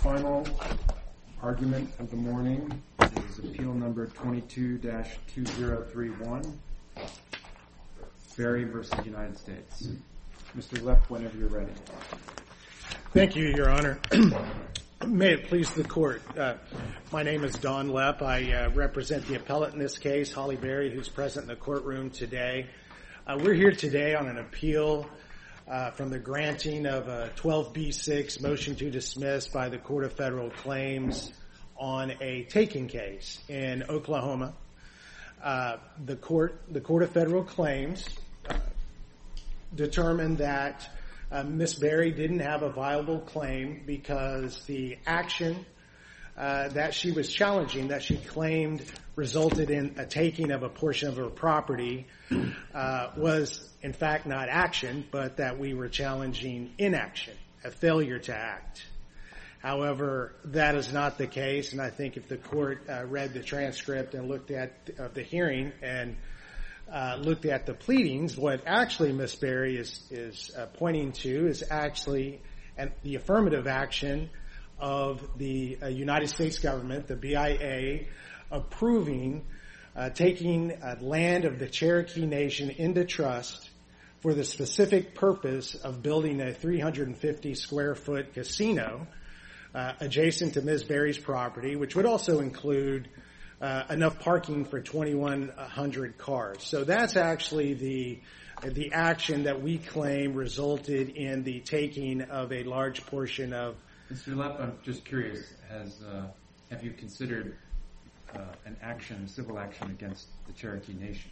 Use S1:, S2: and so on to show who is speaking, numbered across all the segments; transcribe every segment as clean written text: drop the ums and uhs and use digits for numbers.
S1: Final argument of the morning is appeal number 22-2031, Berry v. United States. Mr. Lepp, whenever you're ready.
S2: Thank you, Your Honor. May it please the Court. My name is Don Lepp. I represent the appellate in this case, Holly Berry, who's present in the courtroom today. We're here today on an appeal from the granting of a 12b6 motion to dismiss by the Court of Federal Claims on a taking case in Oklahoma. The Court of Federal Claims determined that Ms. Berry didn't have a viable claim because the action that she was challenging, that she claimed resulted in a taking of a portion of her property, was in fact not action, but that we were challenging inaction, a failure to act. However, that is not the case, and I think if the Court read the transcript and looked at the hearing and looked at the pleadings, what actually Ms. Berry is pointing to is actually the affirmative action of the United States government, the BIA, approving taking land of the Cherokee Nation into trust for the specific purpose of building a 350 square foot casino adjacent to Ms. Berry's property, which would also include enough parking for 2,100 cars. So that's actually the action that we claim resulted in the taking of a large portion of...
S1: Mr. Lepp, I'm just curious, have you considered an action, civil action against the Cherokee Nation?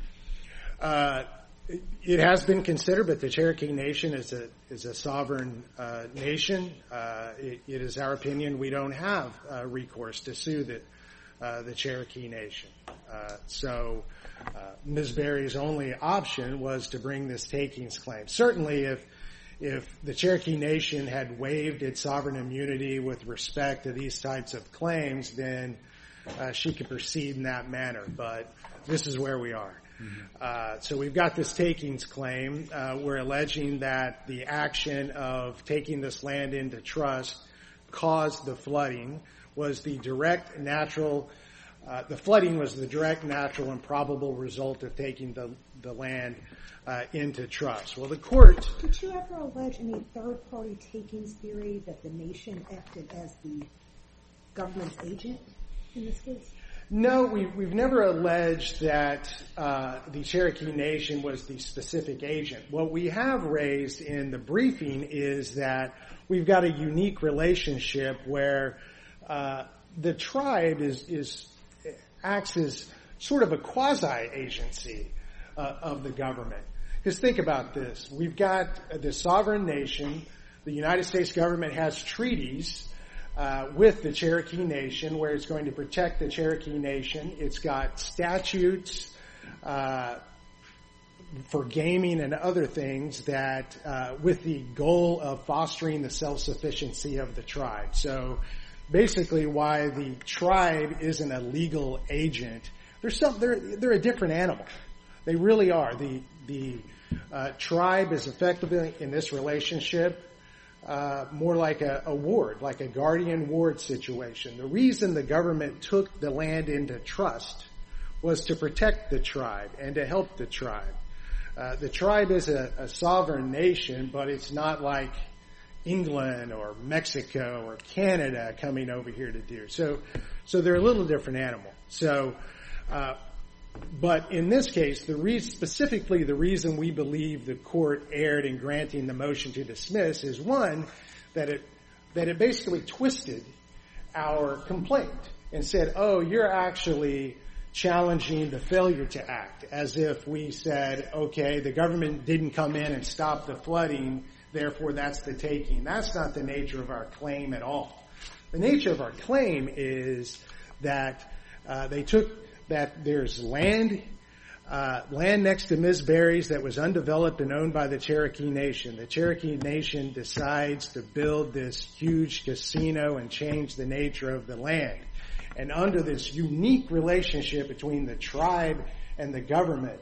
S2: It has been considered, but the Cherokee Nation is a sovereign nation. It is our opinion we don't have recourse to sue the Cherokee Nation. So Ms. Berry's only option was to bring this takings claim. Certainly if the Cherokee Nation had waived its sovereign immunity with respect to these types of claims, then she could proceed in that manner. But this is where we are. So we've got this takings claim. We're alleging that the action of taking this land into trust caused the flooding. The flooding was the direct, natural, and probable result of taking the land into trust. Well, the court...
S3: Did you ever allege any third-party takings theory that the nation acted as the government agent in this case?
S2: No, we've never alleged that the Cherokee Nation was the specific agent. What we have raised in the briefing is that we've got a unique relationship where the tribe acts as sort of a quasi-agency of the government. Because think about this. We've got the sovereign nation. The United States government has treaties with the Cherokee Nation where it's going to protect the Cherokee Nation. It's got statutes for gaming and other things that with the goal of fostering the self-sufficiency of the tribe. So basically why the tribe isn't a legal agent, they're a different animal. They really are. The tribe is effectively in this relationship more like a ward, like a guardian ward situation. The reason the government took the land into trust was to protect the tribe and to help the tribe. The tribe is a sovereign nation, but it's not like England or Mexico or Canada coming over here to do. So they're a little different animal. But in this case, specifically the reason we believe the court erred in granting the motion to dismiss is one, that it basically twisted our complaint and said, oh, you're actually challenging the failure to act, as if we said, okay, the government didn't come in and stop the flooding, therefore that's the taking. That's not the nature of our claim at all. The nature of our claim is that that there's land next to Ms. Berry's that was undeveloped and owned by the Cherokee Nation. The Cherokee Nation decides to build this huge casino and change the nature of the land. And under this unique relationship between the tribe and the government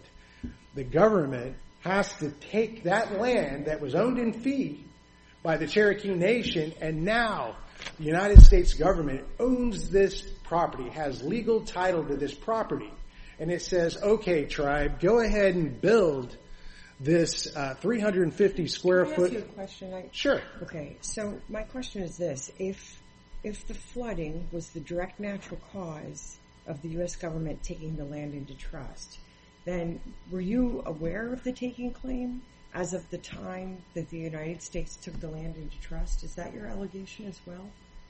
S2: has to take that land that was owned in fee by the Cherokee Nation and now The United States government owns this property, has legal title to this property. And it says, okay, tribe, go ahead and build this 350 square foot.
S4: Can I ask you a question?
S2: Sure.
S4: Okay, so my question is this. If the flooding was the direct natural cause of the U.S. government taking the land into trust, then were you aware of the taking claim as of the time that the United States took the land into trust? Is that your allegation as well?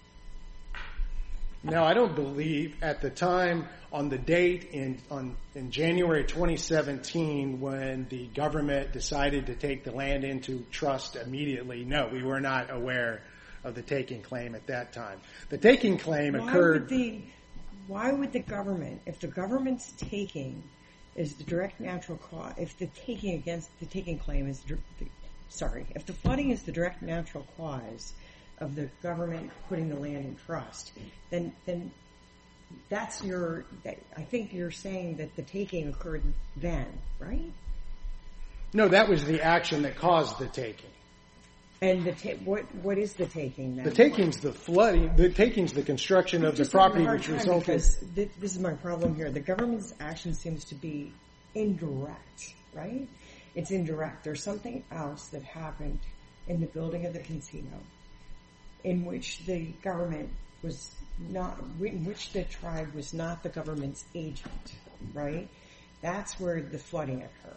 S2: No, I don't believe at the time on the date in January 2017 when the government decided to take the land into trust immediately. No, we were not aware of the taking claim at that time. The taking claim occurred.
S4: Why would the government, if the government's taking is the direct natural cause, if the taking claim is, if the flooding is the direct natural cause of the government putting the land in trust, then that's I think you're saying that the taking occurred then, right?
S2: No, that was the action that caused the taking.
S4: And what is the taking then?
S2: The taking's the flooding. The taking's the construction of the property which resulted.
S4: Because this is my problem here. The government's action seems to be indirect, right? It's indirect. There's something else that happened in the building of the casino in which the government was not, in which the tribe was not the government's agent, right? That's where the flooding occurred.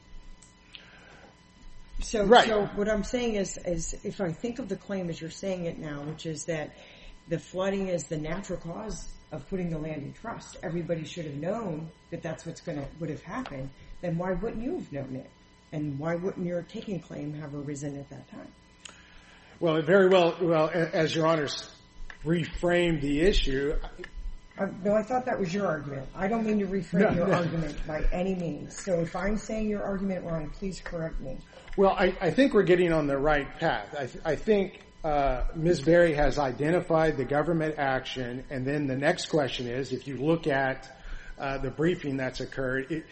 S4: So,
S2: right.
S4: So what I'm saying is if I think of the claim as you're saying it now, which is that the flooding is the natural cause of putting the land in trust, everybody should have known that that's would have happened, then why wouldn't you have known it? And why wouldn't your taking claim have arisen at that time?
S2: Well, very well, as Your Honors reframed the issue.
S4: No, I thought that was your argument. I don't mean to reframe your argument by any means. So if I'm saying your argument wrong, please correct me.
S2: Well, I think we're getting on the right path. I think Ms. Berry has identified the government action, and then the next question is, if you look at the briefing that's occurred,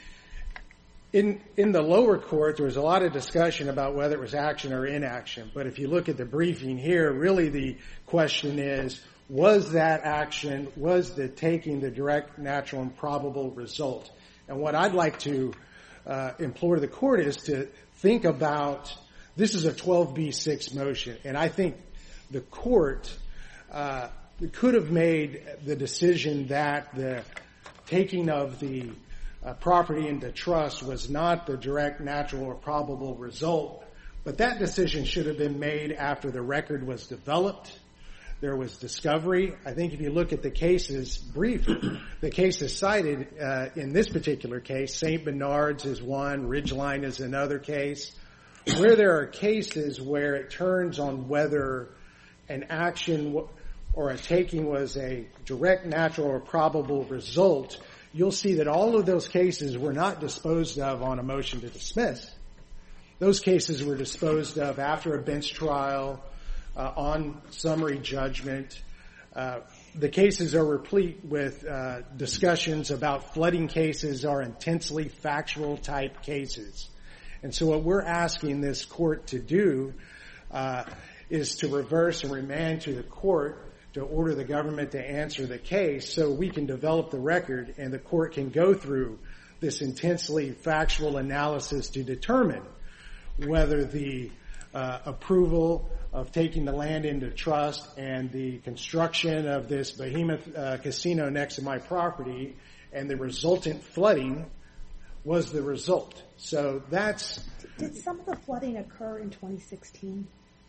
S2: in the lower court, there was a lot of discussion about whether it was action or inaction. But if you look at the briefing here, really the question is, was that action, was the taking the direct, natural, and probable result? And what I'd like to implore the court is to think about, this is a 12B6 motion, and I think the court could have made the decision that the taking of the property into trust was not the direct, natural, or probable result, but that decision should have been made after the record was developed. There was discovery. I think if you look at the cases briefed, the cases cited in this particular case, St. Bernard's is one, Ridgeline is another case, where there are cases where it turns on whether an action or a taking was a direct, natural, or probable result. You'll see that all of those cases were not disposed of on a motion to dismiss. Those cases were disposed of after a bench trial, on summary judgment. The cases are replete with discussions about flooding cases are intensely factual type cases. And so what we're asking this court to do is to reverse and remand to the court to order the government to answer the case so we can develop the record and the court can go through this intensely factual analysis to determine whether the approval of taking the land into trust and the construction of this behemoth casino next to my property and the resultant flooding was the result. So that's...
S3: Did some of the flooding occur in 2016?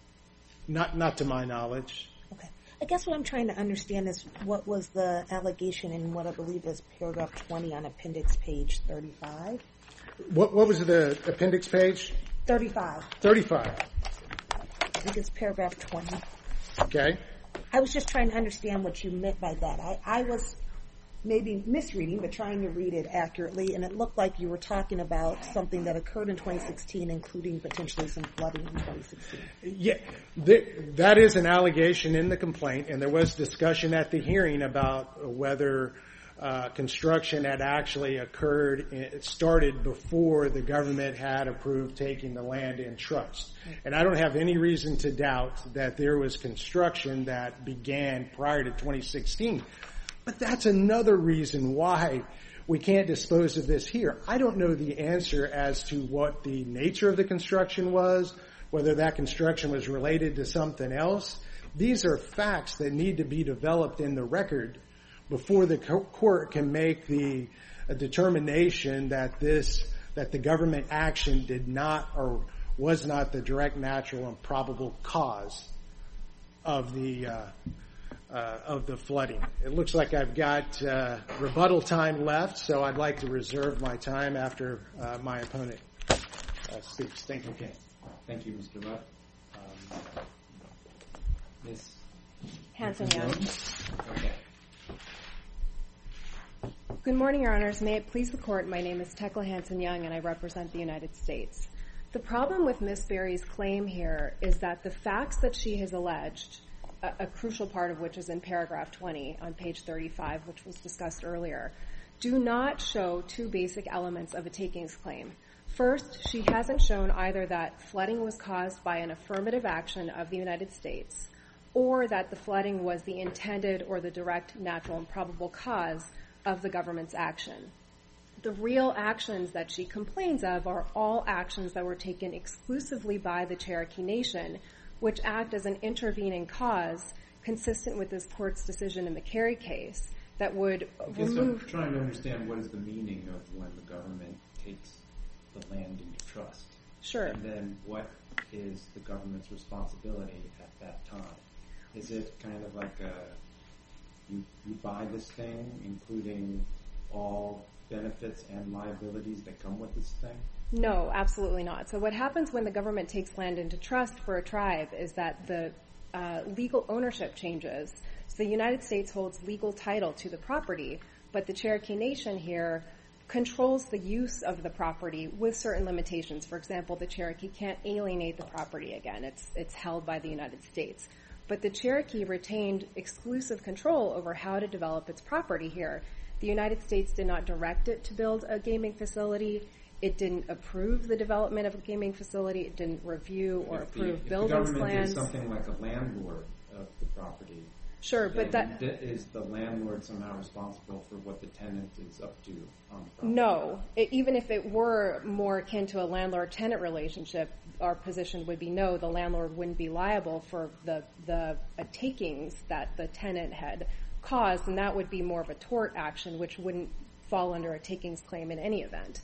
S2: Not to my knowledge.
S3: Okay. I guess what I'm trying to understand is what was the allegation in what I believe is paragraph 20 on appendix page 35?
S2: What was the appendix page?
S3: 35.
S2: 35.
S3: I think it's paragraph 20.
S2: Okay.
S3: I was just trying to understand what you meant by that. I was maybe misreading, but trying to read it accurately, and it looked like you were talking about something that occurred in 2016, including potentially some flooding in 2016.
S2: Yeah, that is an allegation in the complaint, and there was discussion at the hearing about whether construction had actually occurred. It started before the government had approved taking the land in trust. And I don't have any reason to doubt that there was construction that began prior to 2016. But that's another reason why we can't dispose of this here. I don't know the answer as to what the nature of the construction was, whether that construction was related to something else. These are facts that need to be developed in the record before the court can make a determination that the government action did not or was not the direct, natural, and probable cause of the flooding. It looks like I've got rebuttal time left, so I'd like to reserve my time after my opponent speaks. Thank you.
S1: Okay. Thank you, Mr. Rutt. Ms.
S5: Hanson-Young.
S1: Okay.
S5: Good morning, Your Honors. May it please the Court, my name is Tekla Hanson-Young, and I represent the United States. The problem with Ms. Berry's claim here is that the facts that she has alleged, a crucial part of which is in paragraph 20 on page 35, which was discussed earlier, do not show two basic elements of a takings claim. First, she hasn't shown either that flooding was caused by an affirmative action of the United States or that the flooding was the intended or the direct, natural, and probable cause of the government's action. The real actions that she complains of are all actions that were taken exclusively by the Cherokee Nation, which act as an intervening cause consistent with this court's decision in the Kerry case that would remove...
S1: I'm trying to understand what is the meaning of when the government takes the land into trust.
S5: Sure.
S1: And then what is the government's responsibility at that time? Is it kind of like you buy this thing, including all benefits and liabilities that come with this thing?
S5: No, absolutely not. So what happens when the government takes land into trust for a tribe is that the legal ownership changes. So the United States holds legal title to the property, but the Cherokee Nation here controls the use of the property with certain limitations. For example, the Cherokee can't alienate the property again. It's held by the United States. But the Cherokee retained exclusive control over how to develop its property here. The United States did not direct it to build a gaming facility. It didn't approve the development of a gaming facility. It didn't review or approve buildings plans.
S1: If the government is something like a landlord of the property,
S5: sure, but that
S1: is the landlord somehow responsible for what the tenant is up to on the property?
S5: No. Even if it were more akin to a landlord-tenant relationship, our position would be no, the landlord wouldn't be liable for the takings that the tenant had caused, and that would be more of a tort action, which wouldn't fall under a takings claim in any event.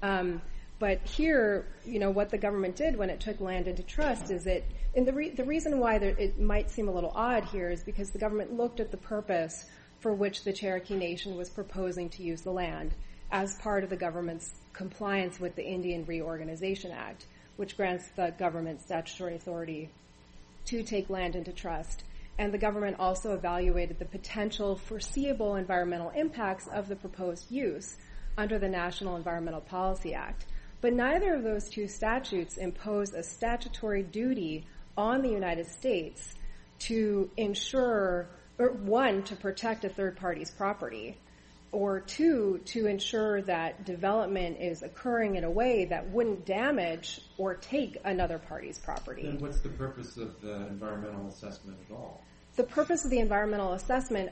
S5: But here, what the government did when it took land into trust is and the reason why it might seem a little odd here is because the government looked at the purpose for which the Cherokee Nation was proposing to use the land as part of the government's compliance with the Indian Reorganization Act, which grants the government statutory authority to take land into trust. And the government also evaluated the potential foreseeable environmental impacts of the proposed use under the National Environmental Policy Act. But neither of those two statutes impose a statutory duty on the United States to ensure, or one, to protect a third party's property, or two, to ensure that development is occurring in a way that wouldn't damage or take another party's property.
S1: Then what's the purpose of the environmental assessment at all?
S5: The purpose of the environmental assessment,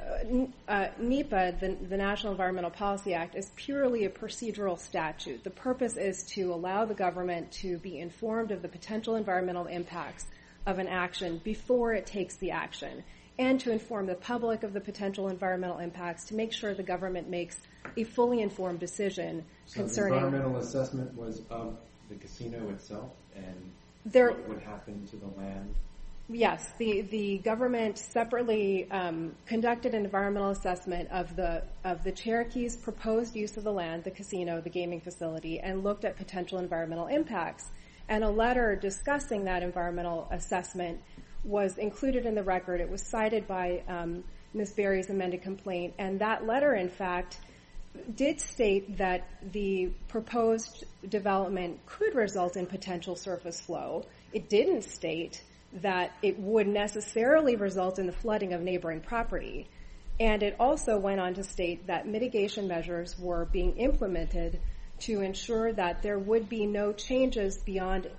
S5: NEPA, the National Environmental Policy Act, is purely a procedural statute. The purpose is to allow the government to be informed of the potential environmental impacts of an action before it takes the action, and to inform the public of the potential environmental impacts to make sure the government makes a fully informed decision concerning...
S1: So the environmental assessment was of the casino itself and what would happen to the land?
S5: Yes, the government separately conducted an environmental assessment of the Cherokee's proposed use of the land, the casino, the gaming facility, and looked at potential environmental impacts. And a letter discussing that environmental assessment was included in the record. It was cited by Ms. Berry's amended complaint, and that letter, in fact, did state that the proposed development could result in potential surface flow. It didn't state that it would necessarily result in the flooding of neighboring property. And it also went on to state that mitigation measures were being implemented to ensure that there would be no changes beyond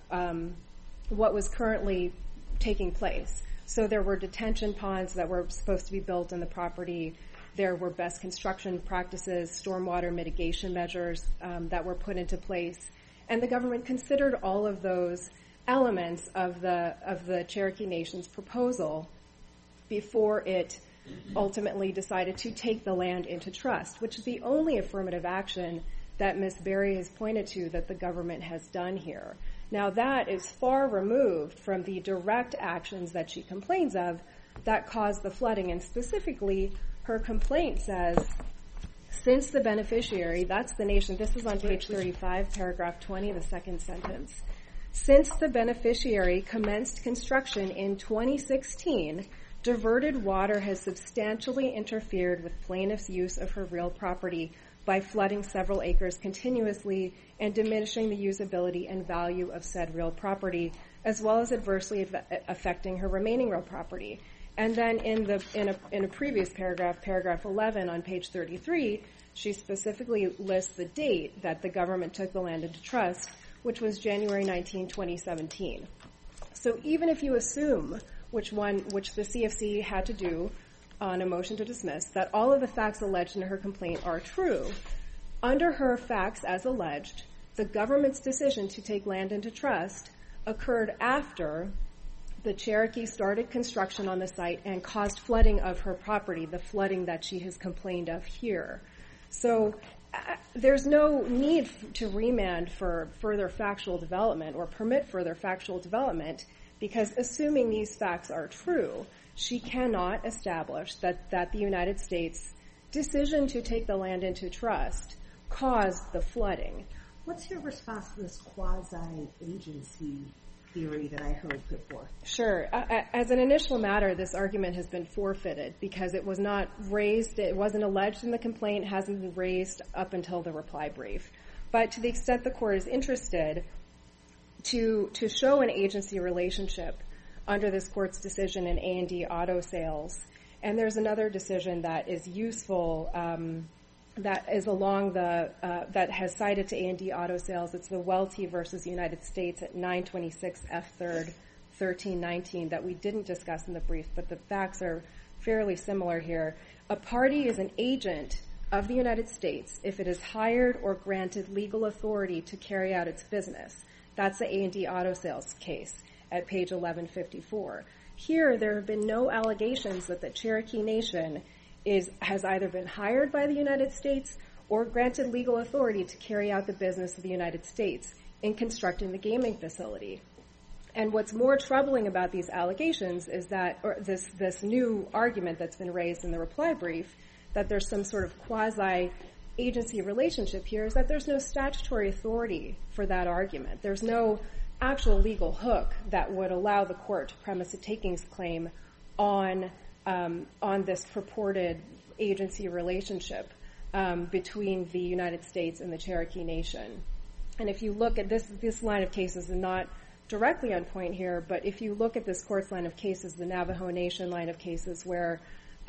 S5: what was currently taking place. So there were detention ponds that were supposed to be built on the property. There were best construction practices, stormwater mitigation measures that were put into place. And the government considered all of those elements of the Cherokee Nation's proposal before it ultimately decided to take the land into trust, which is the only affirmative action that Ms. Berry has pointed to that the government has done here. Now that is far removed from the direct actions that she complains of that caused the flooding, and specifically her complaint says, since the beneficiary, that's the nation, this is on page 35, paragraph 20, the second sentence, since the beneficiary commenced construction in 2016, diverted water has substantially interfered with plaintiff's use of her real property by flooding several acres continuously and diminishing the usability and value of said real property, as well as adversely affecting her remaining real property. And then in a previous paragraph, paragraph 11 on page 33, she specifically lists the date that the government took the land into trust, which was January 19, 2017. So even if you assume which the CFC had to do on a motion to dismiss, that all of the facts alleged in her complaint are true, under her facts as alleged, the government's decision to take land into trust occurred after the Cherokee started construction on the site and caused flooding of her property, the flooding that she has complained of here. So there's no need to remand for further factual development or permit further factual development, because assuming these facts are true, she cannot establish that the United States' decision to take the land into trust caused the flooding.
S3: What's your response to this quasi-agency theory that I heard before?
S5: Sure. As an initial matter, this argument has been forfeited because it was not raised, it wasn't alleged in the complaint, hasn't been raised up until the reply brief. But to the extent the court is interested to show an agency relationship under this court's decision in A&D Auto Sales, and there's another decision that is useful that is along that has cited to A&D Auto Sales. It's the Welty versus United States at 926 F3rd 1319 that we didn't discuss in the brief, but the facts are fairly similar here. A party is an agent of the United States if it is hired or granted legal authority to carry out its business. That's the A&D Auto Sales case at page 1154. Here, there have been no allegations that the Cherokee Nation has either been hired by the United States or granted legal authority to carry out the business of the United States in constructing the gaming facility. And what's more troubling about these allegations is that, or this new argument that's been raised in the reply brief, that there's some sort of quasi-agency relationship here, is that there's no statutory authority for that argument. There's no actual legal hook that would allow the court to premise a takings claim on this purported agency relationship between the United States and the Cherokee Nation. And if you look at this line of cases, and not directly on point here, but if you look at this court's line of cases, the Navajo Nation line of cases, where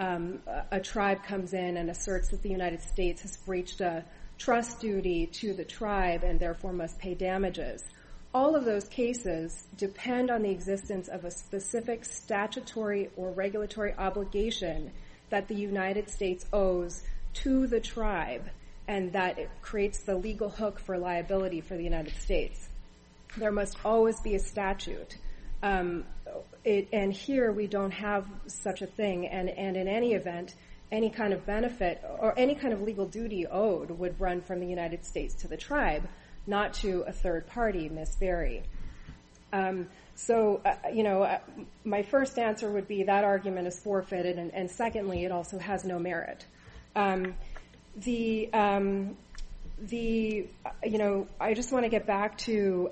S5: a tribe comes in and asserts that the United States has breached a trust duty to the tribe and therefore must pay damages, all of those cases depend on the existence of a specific statutory or regulatory obligation that the United States owes to the tribe, and that it creates the legal hook for liability for the United States. There must always be a statute. And here we don't have such a thing, and in any event, any kind of benefit or any kind of legal duty owed would run from the United States to the tribe, not to a third party, Ms. Berry. My first answer would be that argument is forfeited, and secondly, it also has no merit. I just want to get back to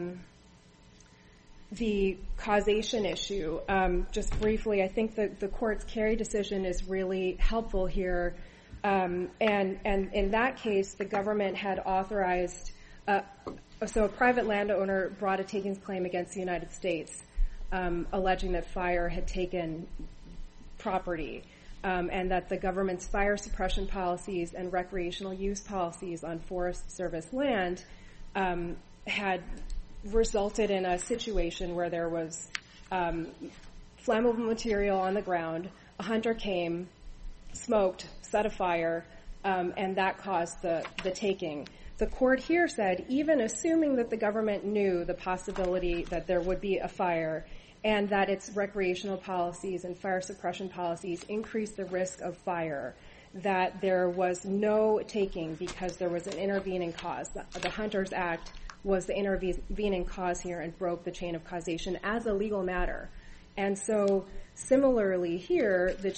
S5: the causation issue. Just briefly, I think that the court's Kerry decision is really helpful here. And in that case, the government had authorized, so a private landowner brought a takings claim against the United States, alleging that fire had taken property. and that the government's fire suppression policies and recreational use policies on Forest Service land had resulted in a situation where there was flammable material on the ground. A hunter came, smoked, set a fire, and that caused the taking. The court here said, even assuming that the government knew the possibility that there would be a fire and that its recreational policies and fire suppression policies increased the risk of fire, that there was no taking because there was an intervening cause. The Hunters Act was the intervening cause here and broke the chain of causation as a legal matter. And so similarly here, the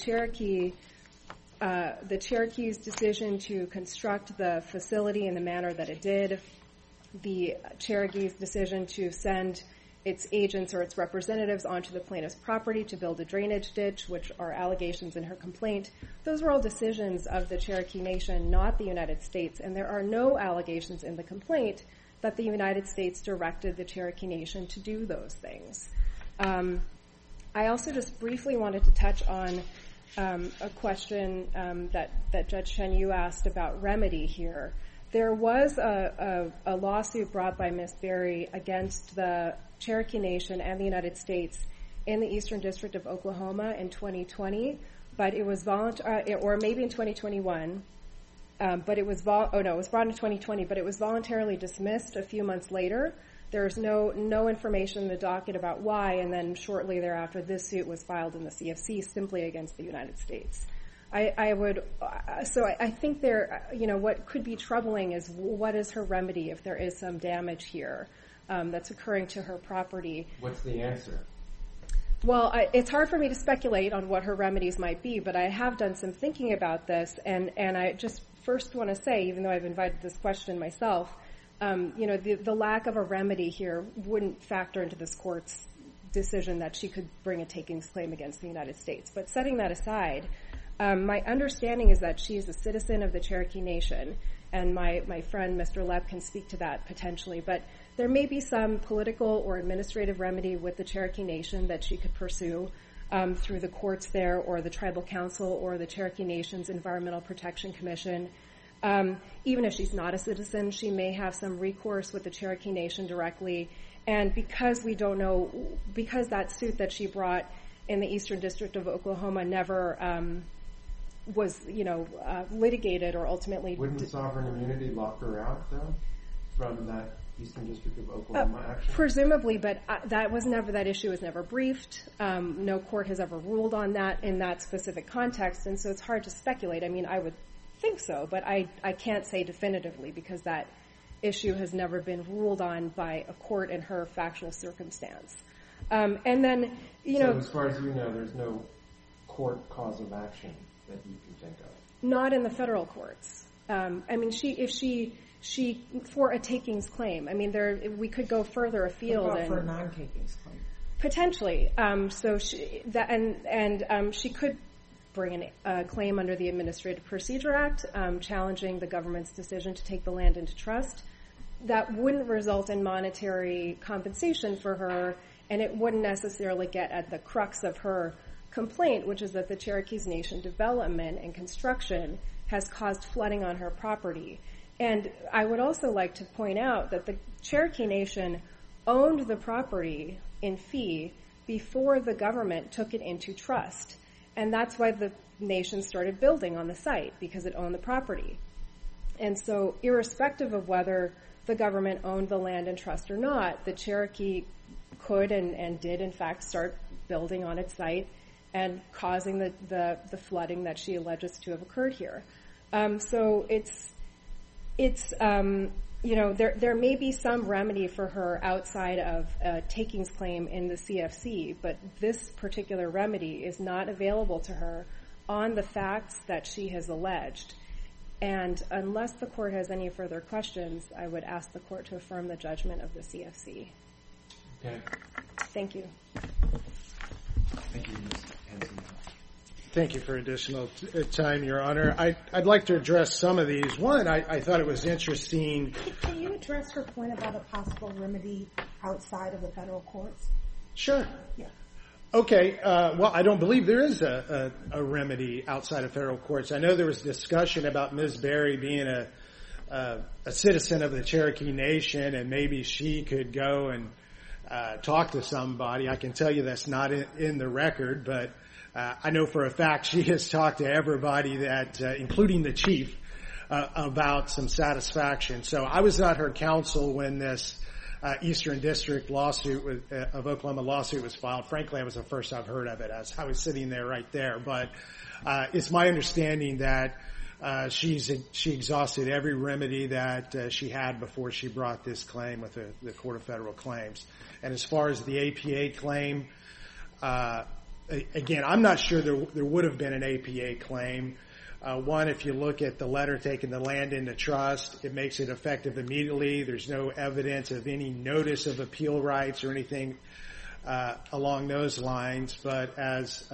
S5: Cherokee's decision to construct the facility in the manner that it did, the Cherokee's decision to send its agents or its representatives onto the plaintiff's property to build a drainage ditch, which are allegations in her complaint, those were all decisions of the Cherokee Nation, not the United States, and there are no allegations in the complaint that the United States directed the Cherokee Nation to do those things. I also just briefly wanted to touch on a question that Judge Chen, you asked about remedy here. There was a lawsuit brought by Ms. Berry against the Cherokee Nation and the United States in the Eastern District of Oklahoma in 2020, but it was or maybe in 2021, but it was brought in 2020, but it was voluntarily dismissed a few months later. There's no information in the docket about why, and then shortly thereafter, this suit was filed in the CFC simply against the United States. I think what could be troubling is what is her remedy if there is some damage here that's occurring to her property.
S1: What's the answer?
S5: Well, it's hard for me to speculate on what her remedies might be, but I have done some thinking about this, and I just first want to say, even though I've invited this question myself, the lack of a remedy here wouldn't factor into this court's decision that she could bring a takings claim against the United States. But setting that aside, my understanding is that she is a citizen of the Cherokee Nation, and my friend Mr. Lepp can speak to that potentially. But there may be some political or administrative remedy with the Cherokee Nation that she could pursue through the courts there, or the Tribal Council, or the Cherokee Nation's Environmental Protection Commission. Even if she's not a citizen, she may have some recourse with the Cherokee Nation directly. And because we don't know, because that suit that she brought in the Eastern District of Oklahoma never was, litigated or ultimately...
S1: Wouldn't sovereign immunity lock her out, though, from that Eastern District of Oklahoma action?
S5: Presumably, but that issue was never briefed. No court has ever ruled on that in that specific context, and so it's hard to speculate. I mean, I would think so, but I can't say definitively because that issue has never been ruled on by a court in her factual circumstance. And then,
S1: So as far as you know, there's no court cause of action that you can think of?
S5: Not in the federal courts. If she for a takings claim, we could go further afield.
S4: What about for a non-takings claim?
S5: Potentially. She could bring a claim under the Administrative Procedure Act, challenging the government's decision to take the land into trust. That wouldn't result in monetary compensation for her, and it wouldn't necessarily get at the crux of her complaint, which is that the Cherokee Nation development and construction has caused flooding on her property. And I would also like to point out that the Cherokee Nation owned the property in fee before the government took it into trust. And that's why the nation started building on the site, because it owned the property. And so irrespective of whether the government owned the land in trust or not, the Cherokee could and did in fact start building on its site and causing the flooding that she alleges to have occurred here. So there may be some remedy for her outside of a takings claim in the CFC, but this particular remedy is not available to her on the facts that she has alleged. And unless the court has any further questions, I would ask the court to affirm the judgment of the CFC.
S1: Okay.
S5: Thank you.
S1: Thank you, Ms. Hanson.
S2: Thank you for additional time, Your Honor. I'd like to address some of these. One, I thought it was interesting.
S3: Can you address her point about a possible remedy outside of the federal courts?
S2: Sure.
S3: Yeah.
S2: Okay, well, I don't believe there is a remedy outside of federal courts. I know there was discussion about Ms. Berry being a citizen of the Cherokee Nation, and maybe she could go and talk to somebody. I can tell you that's not in the record, but I know for a fact she has talked to everybody that, including the chief, about some satisfaction. So I was not her counsel when this Eastern District lawsuit of Oklahoma lawsuit was filed. Frankly, it was the first I've heard of it, as I was sitting there right there. But it's my understanding that she exhausted every remedy that she had before she brought this claim with the Court of Federal Claims. And as far as the APA claim, again, I'm not sure there would have been an APA claim. One, if you look at the letter taking the land into trust, it makes it effective immediately. There's no evidence of any notice of appeal rights or anything along those lines. But as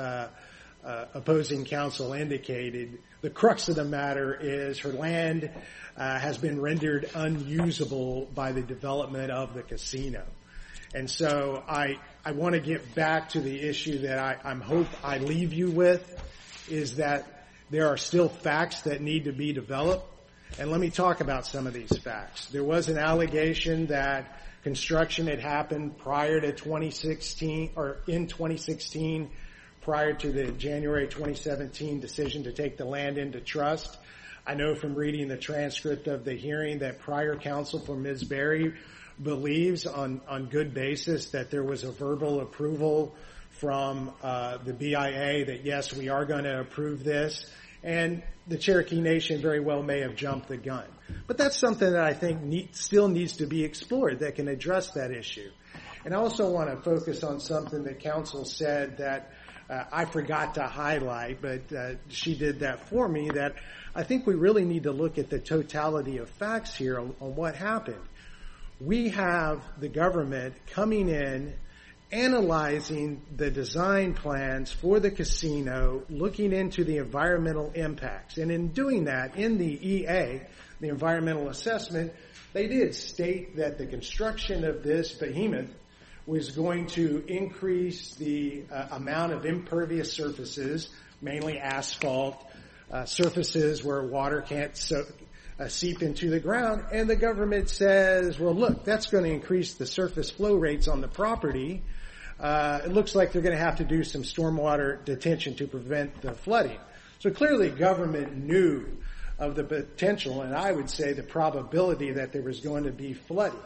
S2: opposing counsel indicated, the crux of the matter is her land has been rendered unusable by the development of the casino. And so I want to get back to the issue that I hope I leave you with, is that there are still facts that need to be developed. And let me talk about some of these facts. There was an allegation that construction had happened prior to 2016, or in 2016, prior to the January 2017 decision to take the land into trust. I know from reading the transcript of the hearing that prior counsel for Ms. Berry believes on good basis that there was a verbal approval from the BIA that, yes, we are going to approve this. And the Cherokee Nation very well may have jumped the gun. But that's something that I think still needs to be explored that can address that issue. And I also want to focus on something that counsel said that I forgot to highlight, but she did that for me, that I think we really need to look at the totality of facts here on what happened. We have the government coming in, analyzing the design plans for the casino, looking into the environmental impacts. And in doing that, in the EA, the environmental assessment, they did state that the construction of this behemoth was going to increase the amount of impervious surfaces, mainly asphalt, surfaces where water can't seep into the ground. And the government says, well, look, that's going to increase the surface flow rates on the property. It looks like they're going to have to do some stormwater detention to prevent the flooding. So clearly government knew of the potential, and I would say the probability that there was going to be flooding.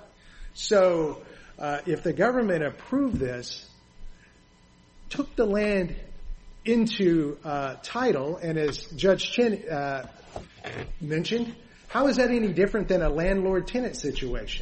S2: So if the government approved this, took the land into title, and as Judge Chin mentioned, how is that any different than a landlord-tenant situation?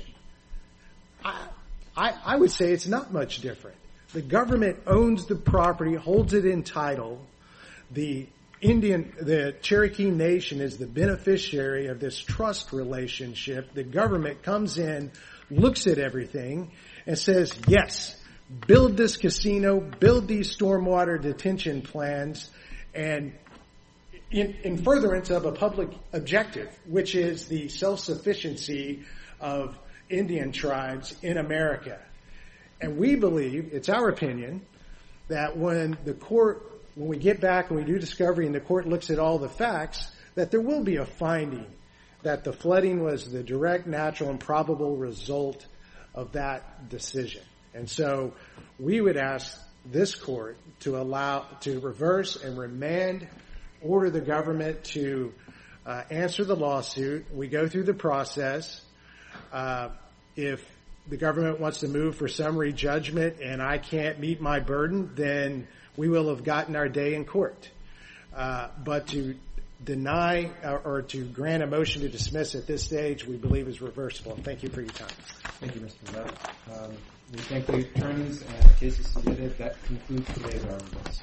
S2: I would say it's not much different. The government owns the property, holds it in title. The Cherokee Nation is the beneficiary of this trust relationship. The government comes in, looks at everything, and says, yes, build this casino, build these stormwater detention plans, and in furtherance of a public objective, which is the self-sufficiency of Indian tribes in America. And we believe, it's our opinion, that when we get back and we do discovery and the court looks at all the facts, that there will be a finding that the flooding was the direct, natural, and probable result of that decision. And so we would ask this court to reverse and remand, order the government to answer the lawsuit. We go through the process. If the government wants to move for summary judgment and I can't meet my burden, then we will have gotten our day in court. But to deny or to grant a motion to dismiss at this stage, we believe is reversible. Thank you for your time.
S1: Thank you, Mr. Love. We thank the attorneys and the cases submitted. That concludes today's arguments.